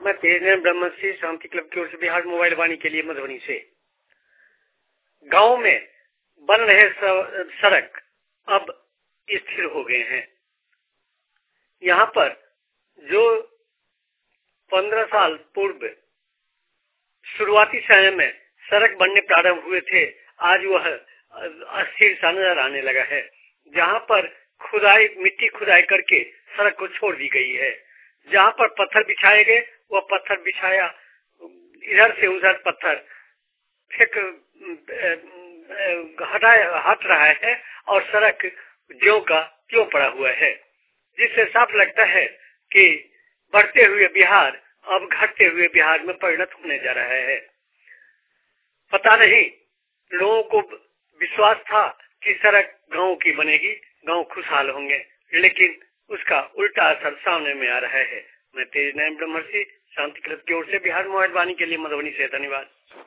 मैं तेज ब्रह्मश्री शांति क्लब की ओर से बिहार मोबाइल वाणी के लिए मधुबनी से। गांव में बन रहे सड़क अब स्थिर हो गए हैं। यहाँ पर जो 15 साल पूर्व शुरुआती समय में सड़क बनने प्रारंभ हुए थे, आज वह अस्थिर सा नजर आने लगा है। जहाँ पर मिट्टी खुदाई करके सड़क को छोड़ दी गई है। जहाँ पर पत्थर बिछाए गए वह पत्थर बिछाया, इधर से उधर पत्थर फेंक हट रहा है और सड़क ज्यों का त्यों पड़ा हुआ है, जिससे साफ लगता है कि बढ़ते हुए बिहार अब घटते हुए बिहार में परिणत होने जा रहा है। पता नहीं, लोगों को विश्वास था कि सड़क गांव की बनेगी, गांव खुशहाल होंगे, लेकिन उसका उल्टा असर सामने में आ रहा है। मैं तेज नयन ब्रह्मश्री शांति क्लब की ओर से बिहार मोबाइल वाणी के लिए मधुबनी से धन्यवाद।